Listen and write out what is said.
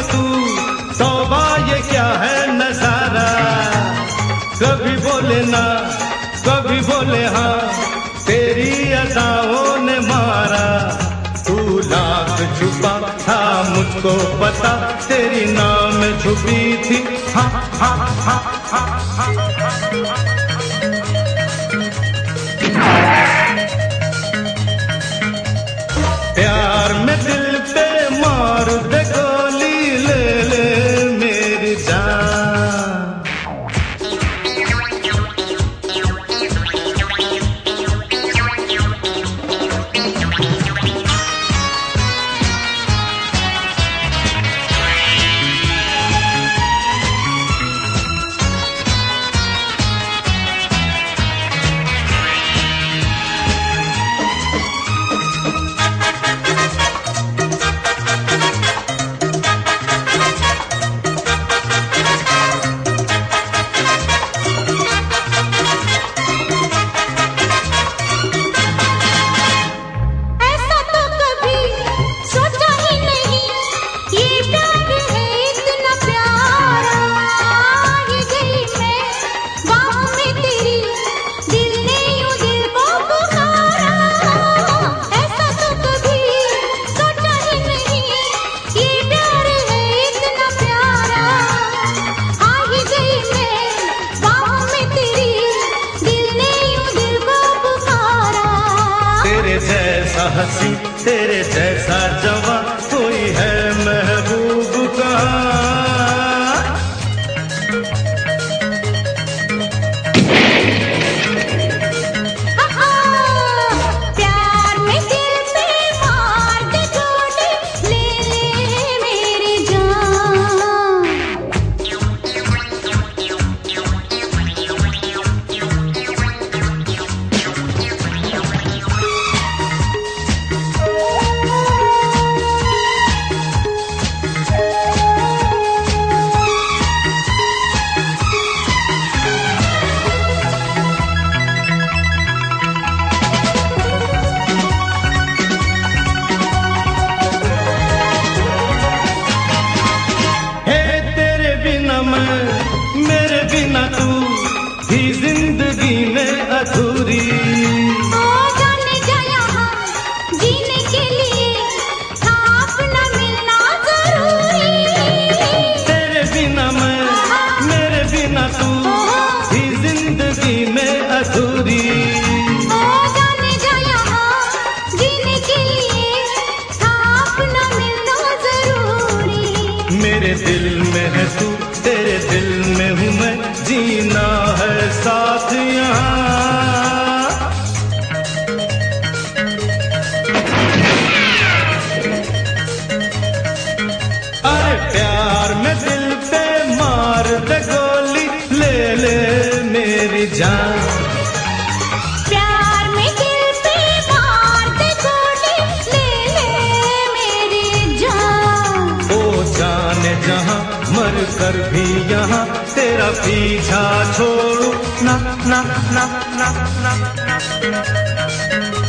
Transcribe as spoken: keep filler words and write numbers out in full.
में तू, तौबा ये क्या है नजारा। कभी बोले ना कभी बोले हाँ, तेरी अदाओं ने मारा। तू लाख छुपा था मुझको पता, तेरी नाम छुपी थी हाँ हाँ हाँ हाँ हाँ। प्यार में दिल पे मार दे गोली, ले ले मेरी जान। तेरे जैसा हंसी तेरे जैसा जवां कोई है महबूब कहाँ। प्यार में दिल पे मार दे गोली, ले ले मेरी जान। मेरे बिना तू ही जिंदगी में अधूरी। ओ जाने जा यहाँ जीने के लिए था अपना मिलना जरूरी। तेरे बिना मैं, मेरे बिना तू ही जिंदगी में अधूरी। ओ जाने जा यहाँ जीने के लिए था अपना मिलना जरूरी। मेरे दिल में है तू, तेरे दिल में हूँ मैं, जीना है साथ यहाँ। अरे प्यार में दिल पे मार दे गोली, ले ले मेरी जान। प्यार में दिल पे मार दे गोली, ले ले मेरी जान। ओ जाने जहाँ मर कर भी यहाँ तेरा पीछा छोड़ू ना ना ना ना ना ना।